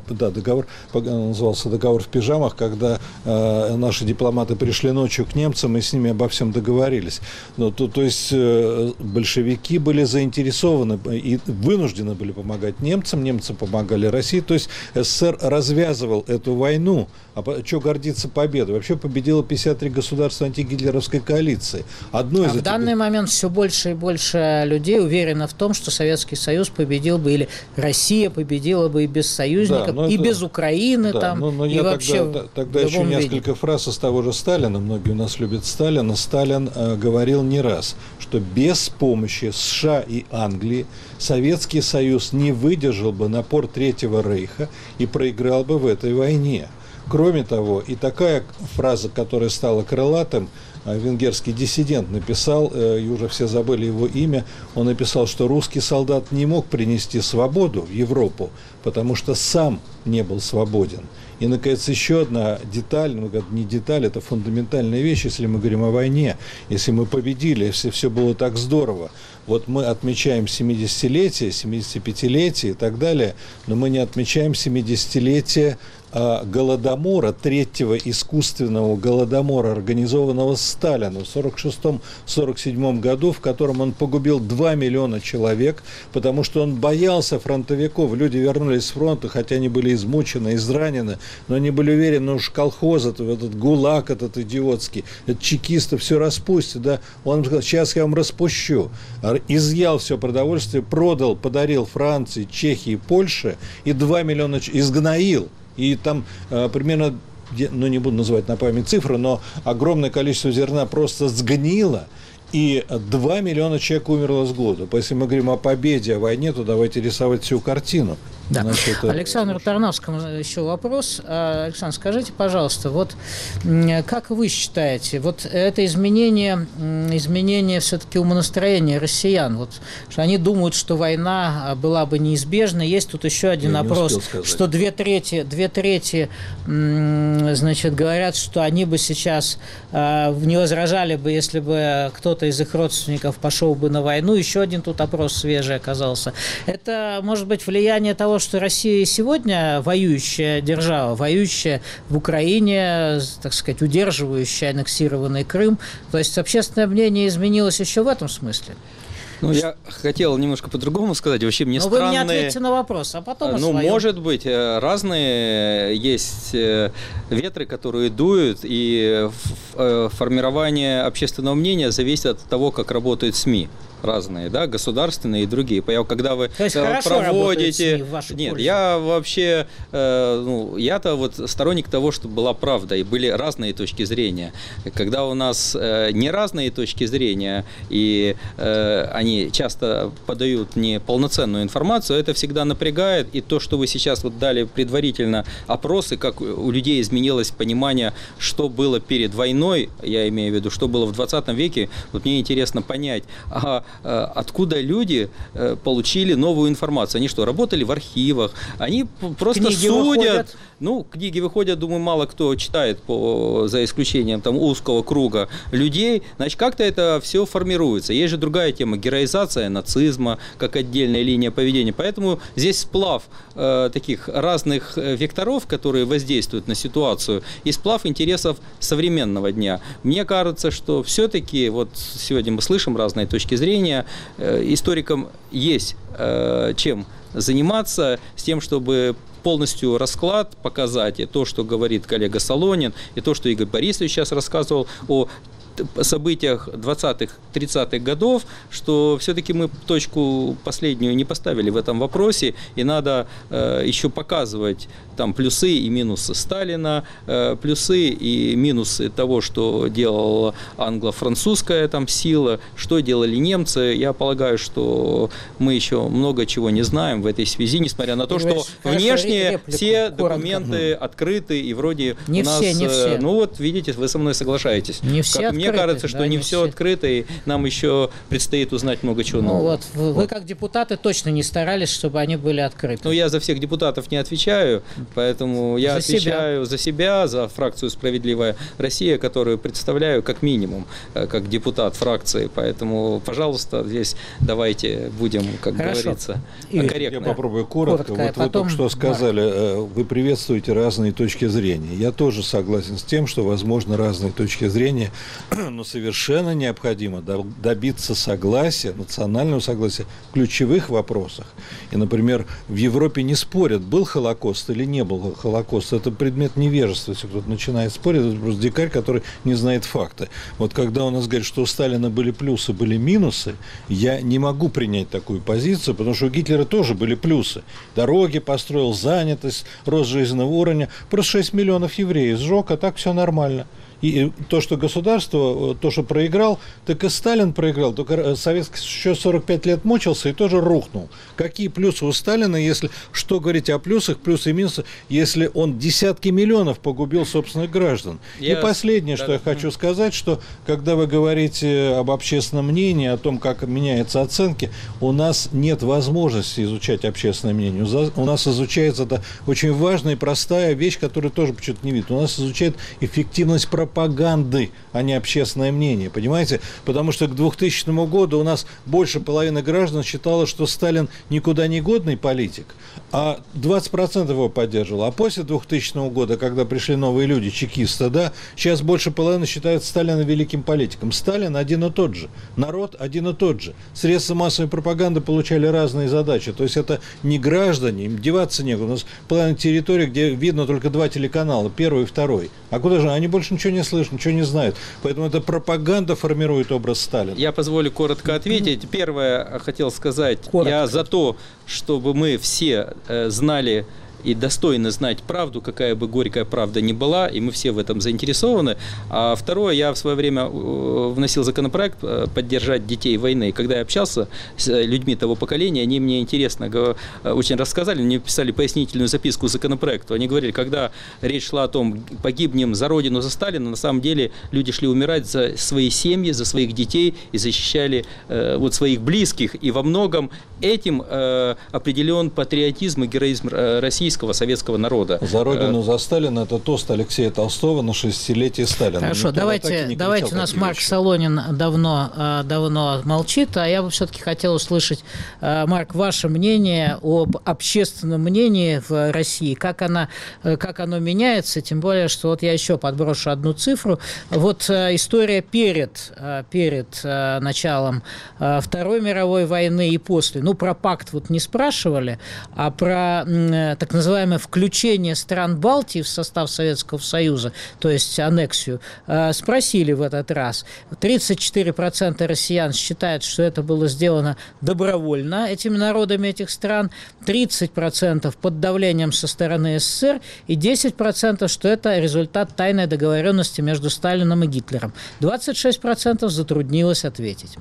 назывался «Договор в пижамах», когда наши дипломаты пришли ночью к немцам и с ними обо всем договорились. То есть большевики были заинтересованы и вынуждены были помогать немцам, немцы помогали России. То есть СССР развязывал эту войну. А что гордиться победой? Вообще победило 53 государства антигитлеровской коалиции. В данный момент все больше и больше людей уверено в том, что Советский Союз победил бы, или Россия победила бы и без союзников, и без Украины, и вообще тогда еще несколько фраз из того же Сталина. Многие у нас любят Сталина. Сталин говорил не раз, что без помощи США и Англии Советский Союз не выдержал бы напор Третьего Рейха и проиграл бы в этой войне. Кроме того, и такая фраза, которая стала крылатым, венгерский диссидент написал, и уже все забыли его имя, он написал, что русский солдат не мог принести свободу в Европу, потому что сам не был свободен. И, наконец, еще одна деталь, не деталь, это фундаментальная вещь, если мы говорим о войне, если мы победили, если все было так здорово. Вот мы отмечаем 70-летие, 75-летие и так далее, но мы не отмечаем 70-летие Голодомора, третьего искусственного Голодомора, организованного Сталином в 1946-1947 году, в котором он погубил 2 миллиона человек, потому что он боялся фронтовиков. Люди вернулись с фронта, хотя они были измучены, изранены, но они были уверены, уж колхоз, этот ГУЛАГ этот идиотский, это чекисты все распустят. Да? Он сказал, сейчас я вам распущу. Изъял все продовольствие, продал, подарил Франции, Чехии, Польше, и 2 миллиона изгноил. И там примерно, не буду называть на память цифры, но огромное количество зерна просто сгнило, и 2 миллиона человек умерло с голоду. Если мы говорим о победе, о войне, то давайте рисовать всю картину. Да. Александру Тарновскому еще вопрос. Александр, скажите, пожалуйста, вот как вы считаете, вот это изменение все-таки умонастроения россиян, вот, что они думают, что война была бы неизбежна. Есть тут еще один опрос, что две трети значит, говорят, что они бы сейчас не возражали бы, если бы кто-то из их родственников пошел бы на войну. Еще один тут опрос свежий оказался. Это, может быть, влияние того, что Россия сегодня воюющая держава, воюющая в Украине, так сказать, удерживающая аннексированный Крым. То есть общественное мнение изменилось еще в этом смысле? Я хотел немножко по-другому сказать. Вообще мне странные... Вы мне ответьте на вопрос, а потом может быть, разные есть ветры, которые дуют, и формирование общественного мнения зависит от того, как работают СМИ. Разные, да, государственные и другие. Когда вы проводите... Нет, я вообще... я-то вот сторонник того, чтобы была правда, и были разные точки зрения. Когда у нас не разные точки зрения, и они часто подают неполноценную информацию, это всегда напрягает. И то, что вы сейчас вот дали предварительно опросы, как у людей изменилось понимание, что было перед войной, я имею в виду, что было в 20 веке, вот мне интересно понять, откуда люди получили новую информацию. Они что, работали в архивах? Они просто книги судят. выходят. Ну, книги выходят, думаю, мало кто читает, за исключением там узкого круга людей. Значит, как-то это все формируется. Есть же другая тема – героизация нацизма, как отдельная линия поведения. Поэтому здесь сплав таких разных векторов, которые воздействуют на ситуацию, и сплав интересов современного дня. Мне кажется, что все-таки, вот сегодня мы слышим разные точки зрения, историкам есть чем заниматься, с тем, чтобы полностью расклад показать, и то, что говорит коллега Солонин, и то, что Игорь Борисович сейчас рассказывал о событиях 20-х, 30-х годов, что все-таки мы точку последнюю не поставили в этом вопросе, и надо еще показывать там плюсы и минусы Сталина, плюсы и минусы того, что делала англо-французская там сила, что делали немцы. Я полагаю, что мы еще много чего не знаем в этой связи, несмотря на то, что внешне все документы открыты, и вроде не у нас... все, не все. Ну вот, видите, вы со мной соглашаетесь. Не все Мне кажется, что не все открыто, и нам еще предстоит узнать много чего нового. Вот, вы как депутаты точно не старались, чтобы они были открыты. Ну, я за всех депутатов не отвечаю, поэтому я отвечаю за себя, за фракцию «Справедливая Россия», которую представляю как минимум, как депутат фракции. Поэтому, пожалуйста, здесь давайте будем, как говорится, корректно. Я попробую коротко. Вот вы только что сказали, вы приветствуете разные точки зрения. Я тоже согласен с тем, что, возможно, разные точки зрения, но совершенно необходимо добиться согласия, национального согласия в ключевых вопросах. И, например, в Европе не спорят, был Холокост или не был Холокост. Это предмет невежества. Если кто-то начинает спорить, это просто дикарь, который не знает факты. Вот когда у нас говорят, что у Сталина были плюсы, были минусы, я не могу принять такую позицию, потому что у Гитлера тоже были плюсы. Дороги построил, занятость, рост жизненного уровня. Просто 6 миллионов евреев сжег, а так все нормально. И то, что государство, то, что проиграл, так и Сталин проиграл. Только Советский еще 45 лет мучился и тоже рухнул. Какие плюсы у Сталина, если что говорить о плюсах, плюсы и минусы, если он десятки миллионов погубил собственных граждан. И последнее, что я хочу сказать, что когда вы говорите об общественном мнении, о том, как меняются оценки, у нас нет возможности изучать общественное мнение. У нас изучается это очень важная и простая вещь, которую тоже почему-то не видят. У нас изучает эффективность пропаганды, а не общественное мнение, понимаете? Потому что к 2000 году у нас больше половины граждан считало, что Сталин никуда не годный политик, а 20% его поддерживало. А после 2000 года, когда пришли новые люди, чекисты, да, сейчас больше половины считают Сталина великим политиком. Сталин один и тот же, народ один и тот же. Средства массовой пропаганды получали разные задачи. То есть это не граждане, им деваться некуда. У нас половина территории, где видно только 2 телеканала, первый и второй. А куда же? Они больше ничего не слышат, ничего не знают. Поэтому эта пропаганда формирует образ Сталина. Я позволю коротко ответить. Первое, хотел сказать, я за то, чтобы мы все знали и достойно знать правду, какая бы горькая правда ни была, и мы все в этом заинтересованы. А второе, я в свое время вносил законопроект поддержать детей войны. И когда я общался с людьми того поколения, они мне интересно очень рассказали, мне писали пояснительную записку к законопроекту. Они говорили, когда речь шла о том, погибнем за Родину, за Сталина, на самом деле люди шли умирать за свои семьи, за своих детей и защищали вот своих близких. И во многом этим определен патриотизм и героизм российского советского народа. За Родину, за Сталина — это тост Алексея Толстого на 60-летие Сталина. Хорошо, давайте у нас Марк Солонин давно молчит, а я бы все-таки хотел услышать, Марк, ваше мнение об общественном мнении в России, как оно меняется, тем более, что вот я еще подброшу одну цифру. Вот история перед началом Второй мировой войны и после. Ну, про пакт вот не спрашивали, а про так называемое включение стран Балтии в состав Советского Союза, то есть аннексию, спросили в этот раз. 34% россиян считают, что это было сделано добровольно этими народами этих стран, 30% под давлением со стороны СССР и 10%, что это результат тайной договоренности между Сталином и Гитлером. 26% затруднилось ответить.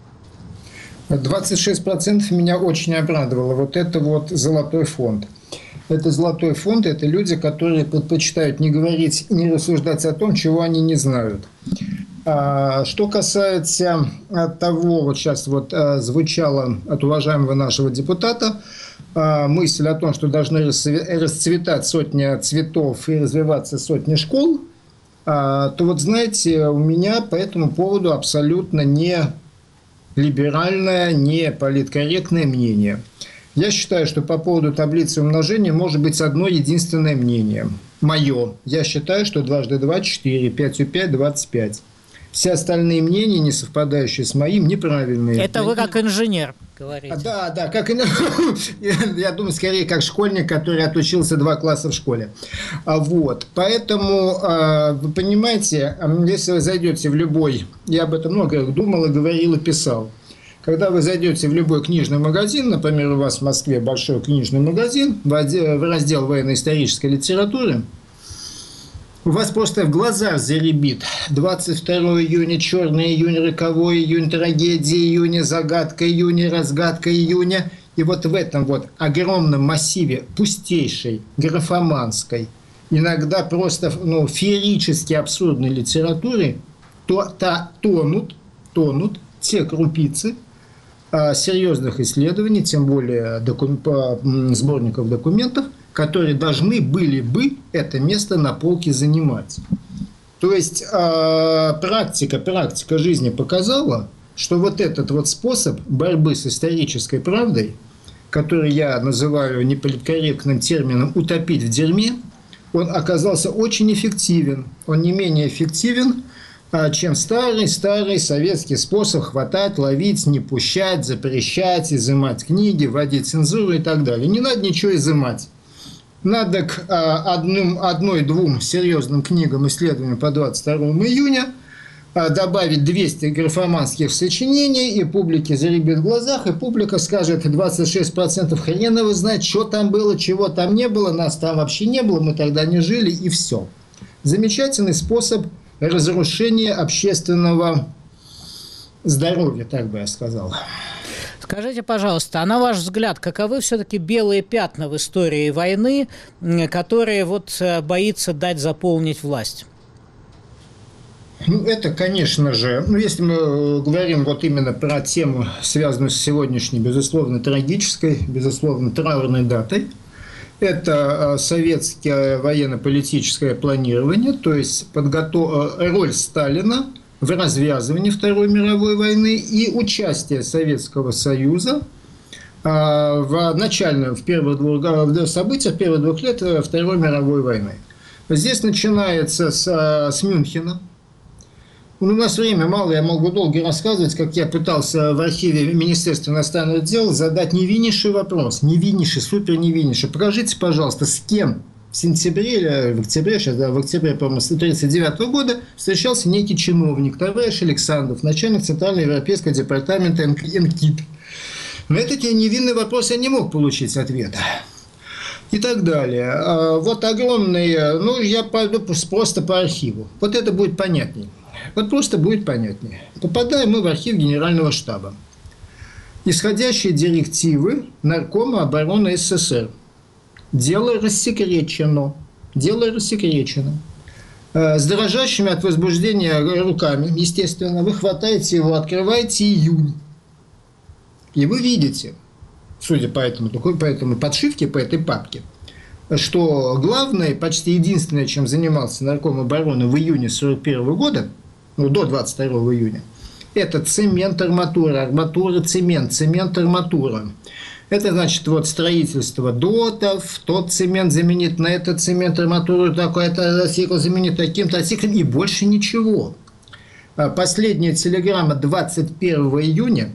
26% меня очень обрадовало. Вот это вот золотой фонд. Это золотой фонд, это люди, которые предпочитают не говорить и не рассуждать о том, чего они не знают. Что касается того, вот сейчас вот звучала от уважаемого нашего депутата мысль о том, что должны расцветать сотни цветов и развиваться сотни школ, то вот знаете, у меня по этому поводу абсолютно не либеральное, не политкорректное мнение. Я считаю, что по поводу таблицы умножения может быть одно единственное мнение. Мое. Я считаю, что 2 × 2 – 4, 5 × 5 – 25. Все остальные мнения, не совпадающие с моим, неправильные. Это вы как инженер говорите. Да, как я думаю, скорее как школьник, который отучился 2 класса в школе. Вот. Поэтому, вы понимаете, если вы зайдете в любой, я об этом много думал и говорил, и писал. Когда вы зайдете в любой книжный магазин, например, у вас в Москве большой книжный магазин, в раздел военно-исторической литературы, у вас просто в глазах заребит 22 июня, черный июнь, роковой июнь, трагедия июня, загадка июня, разгадка июня. И вот в этом вот огромном массиве пустейшей, графоманской, иногда просто феерически абсурдной литературы тонут те крупицы серьезных исследований, тем более сборников документов, которые должны были бы это место на полке занимать. То есть практика жизни показала, что вот этот вот способ борьбы с исторической правдой, который я называю неполиткорректным термином «утопить в дерьме», он оказался очень эффективен. Он не менее эффективен, чем старый советский способ хватать, ловить, не пущать, запрещать, изымать книги, вводить цензуру и так далее. Не надо ничего изымать. Надо к одной-двум серьезным книгам, исследованиям по 22 июня добавить 200 графоманских сочинений, и публике заребит в глазах, и публика скажет: 26% хрен его знает, что там было, чего там не было, нас там вообще не было, мы тогда не жили, и все. Замечательный способ разрушения общественного здоровья, так бы я сказал. Скажите, пожалуйста, а на ваш взгляд, каковы все-таки белые пятна в истории войны, которые вот боится дать заполнить власть? Это, конечно же, если мы говорим вот именно про тему, связанную с сегодняшней, безусловно, трагической, безусловно, траурной датой, это советское военно-политическое планирование, то есть роль Сталина в развязывании Второй мировой войны и участие Советского Союза в первых двух событиях первых 2 лет Второй мировой войны. Здесь начинается с Мюнхена. У нас время мало, я могу долго рассказывать, как я пытался в архиве Министерства иностранных дел задать невиннейший вопрос, супер невиннейший. Покажите, пожалуйста, с кем в сентябре или в октябре, по-моему, 1939 года встречался некий чиновник, товарищ Александров, начальник Центральноевропейского департамента НКИД. На этот невинный вопрос я не мог получить ответа. И так далее. Вот огромные, я пойду просто по архиву. Вот это будет понятнее. Вот просто будет понятнее. Попадаем мы в архив Генерального штаба. Исходящие директивы Наркома обороны СССР. Дело рассекречено. С дрожащими от возбуждения руками, естественно, вы хватаете его, открываете июнь. И вы видите, судя по этому подшивке, по этой папке, что главное, почти единственное, чем занимался Нарком обороны в июне 1941 года, до 22 июня, это цемент, арматура, арматура, цемент, арматура. Это значит строительство дотов, тот цемент заменит на этот цемент, арматуру, такой-то артикль заменит таким-то артиклем, и больше ничего. Последняя телеграмма 21 июня,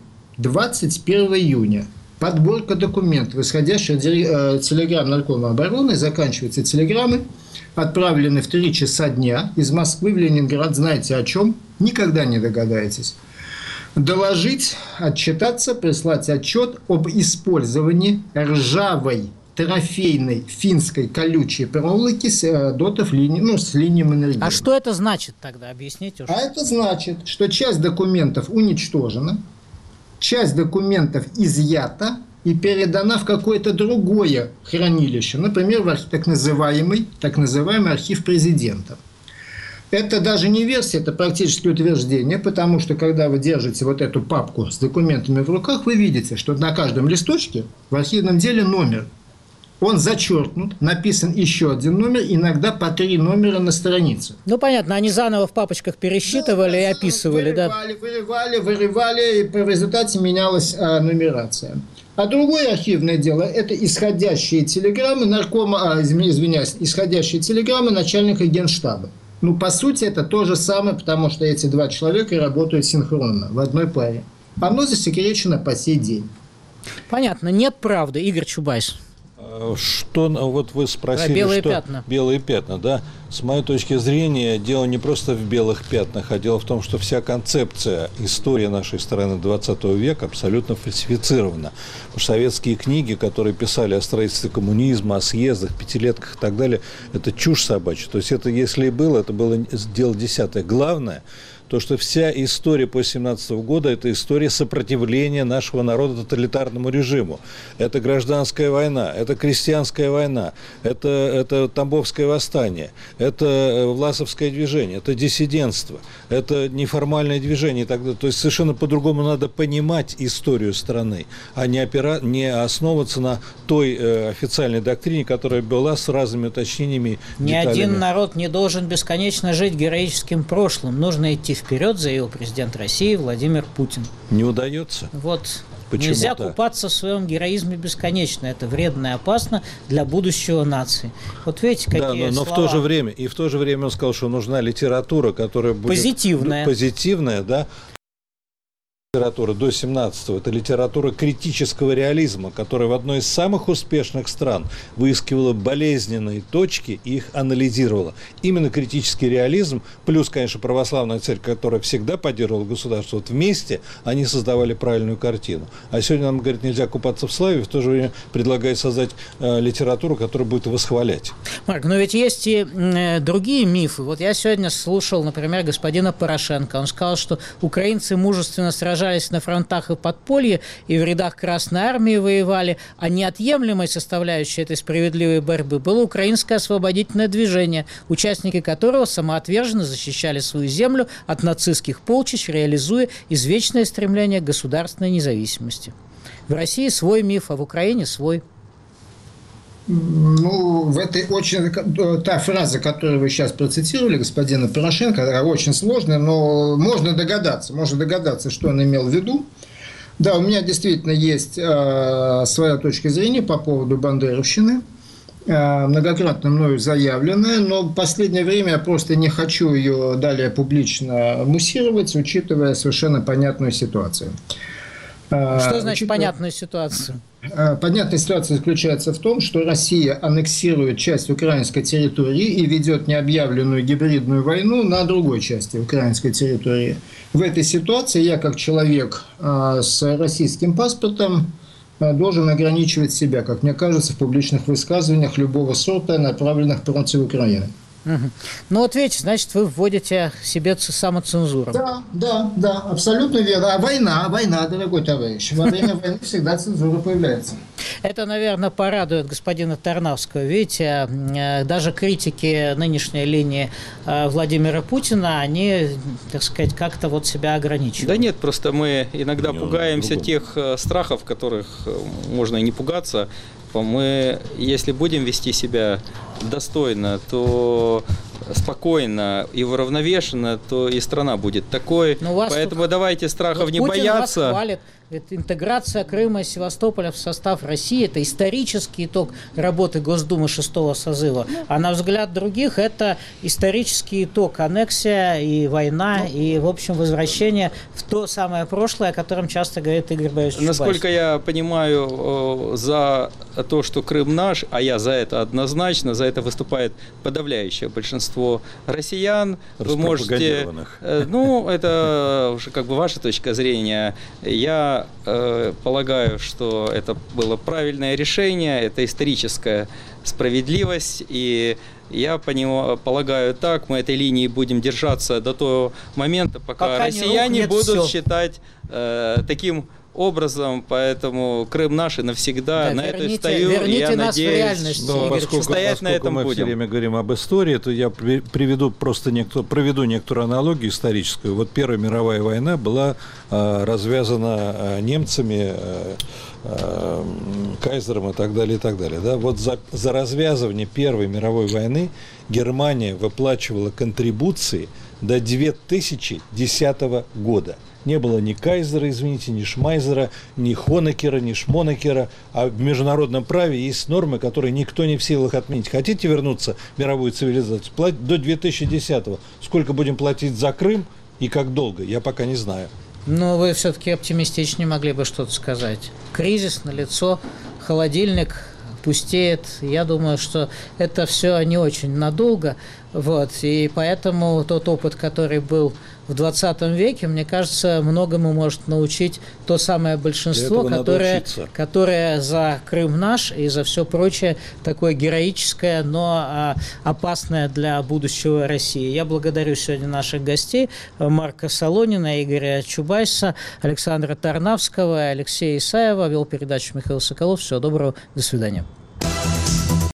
подборка документов, исходящих от телеграмм Наркома обороны, заканчиваются телеграммы, отправлены в 3 часа дня из Москвы в Ленинград. Знаете о чем? Никогда не догадаетесь. Доложить, отчитаться, прислать отчет об использовании ржавой трофейной финской колючей проволоки с дотов с линием энергии. А что это значит тогда? Объясните уже. А это значит, что часть документов уничтожена, часть документов изъята и передана в какое-то другое хранилище, например, в так называемый архив президента. Это даже не версия, это практически утверждение, потому что когда вы держите вот эту папку с документами в руках, вы видите, что на каждом листочке в архивном деле номер. Он зачеркнут, написан еще один номер, иногда по 3 номера на странице. Ну, понятно, они заново в папочках пересчитывали и описывали, вырывали, и в результате менялась нумерация. А другое архивное дело – это исходящие телеграммы исходящие телеграммы начальника Генштаба. Ну, по сути, это то же самое, потому что эти два человека работают синхронно, в одной паре. Оно засекречено по сей день. Понятно, нет правды, Игорь Чубайс. Что, вот вы спросили, белые что пятна. Белые пятна, да. С моей точки зрения, дело не просто в белых пятнах, а дело в том, что вся концепция истории нашей страны 20 века абсолютно фальсифицирована. Советские книги, которые писали о строительстве коммунизма, о съездах, пятилетках и так далее, это чушь собачья. То есть это, если и было, это было дело десятое. Главное, то, что вся история после 17 года – это история сопротивления нашего народа тоталитарному режиму. Это гражданская война, это крестьянская война, это Тамбовское восстание, это Власовское движение, это диссидентство, это неформальное движение и так далее. То есть совершенно по-другому надо понимать историю страны, а не основываться на той официальной доктрине, которая была с разными уточнениями. Ни один народ не должен бесконечно жить героическим прошлым. Нужно идти вперед, заявил президент России Владимир Путин. Не удается. Вот. Почему нельзя так? купаться в своем героизме бесконечно. Это вредно и опасно для будущего нации. Вот видите, какие но слова. в то же время он сказал, что нужна литература, которая будет позитивная, да. Литература до 17-го – это литература критического реализма, которая в одной из самых успешных стран выискивала болезненные точки и их анализировала. Именно критический реализм, плюс, конечно, православная церковь, которая всегда поддерживала государство, вот вместе они создавали правильную картину. А сегодня нам говорят, нельзя купаться в славе, в то же время предлагает создать литературу, которая будет восхвалять. Марк, но ведь есть и другие мифы. Вот я сегодня слушал, например, господина Порошенко. Он сказал, что украинцы мужественно сражались на фронтах и подполье, и в рядах Красной Армии воевали, а неотъемлемой составляющей этой справедливой борьбы было украинское освободительное движение, участники которого самоотверженно защищали свою землю от нацистских полчищ, реализуя извечное стремление к государственной независимости. В России свой миф, а в Украине свой. Ну, в этой та фраза, которую вы сейчас процитировали, господина Порошенко, очень сложная, но можно догадаться, что он имел в виду. Да, у меня действительно есть своя точка зрения по поводу бандеровщины, многократно мною заявленная, но в последнее время я просто не хочу ее далее публично муссировать, учитывая совершенно понятную ситуацию. Что значит понятную ситуацию? Понятная ситуация заключается в том, что Россия аннексирует часть украинской территории и ведет необъявленную гибридную войну на другой части украинской территории. В этой ситуации я, как человек с российским паспортом, должен ограничивать себя, как мне кажется, в публичных высказываниях любого сорта, направленных против Украины. Угу. Ну вот видите, значит, вы вводите себе самоцензуру. Да, абсолютно верно. А война, дорогой товарищ. Во время войны всегда цензура появляется. Это, наверное, порадует господина Тарнавского. Видите, даже критики нынешней линии Владимира Путина, они, так сказать, как-то вот себя ограничивают. Да нет, просто мы иногда пугаемся тех страхов, которых можно и не пугаться. Мы, если будем вести себя достойно, то спокойно и уравновешенно, то и страна будет такой. Поэтому давайте страхов не бояться. Вас хвалит. Это интеграция Крыма и Севастополя в состав России – это исторический итог работы Госдумы 6-го созыва. А на взгляд других – это исторический итог, аннексия и война, и, в общем, возвращение в то самое прошлое, о котором часто говорит Игорь Борисович Чубайс. Насколько я понимаю, за то, что Крым наш, а я за это однозначно, за это выступает подавляющее большинство россиян. Вы можете… Ну, это уже как бы ваша точка зрения. Я полагаю, что это было правильное решение, это историческая справедливость, и я полагаю так, мы этой линии будем держаться до того момента, пока россияне будут считать таким образом, поэтому Крым наш и навсегда. Да, на это стою, верните я нас надеюсь, в реальность, Но поскольку стоять на этом мы будем. все время говорим об истории, то я проведу некоторую аналогию историческую. Вот Первая мировая война была развязана немцами, кайзером и так далее, и так далее. Да? Вот за развязывание Первой мировой войны Германия выплачивала контрибуции до 2010 года. Не было ни Кайзера, извините, ни Шмайзера, ни Хонекера, ни Шмонекера. А в международном праве есть нормы, которые никто не в силах отменить. Хотите вернуться в мировую цивилизацию? Платить до 2010-го. Сколько будем платить за Крым и как долго, я пока не знаю. Но вы все-таки оптимистичнее могли бы что-то сказать. Кризис налицо, холодильник пустеет. Я думаю, что это все не очень надолго. Вот. И поэтому тот опыт, который был в 20 веке, мне кажется, многому может научить то самое большинство, которое за Крым наш и за все прочее такое героическое, но опасное для будущего России. Я благодарю сегодня наших гостей: Марка Солонина, Игоря Чубайса, Александра Тарнавского, Алексея Исаева. Вел передачу Михаил Соколов. Всего доброго. До свидания.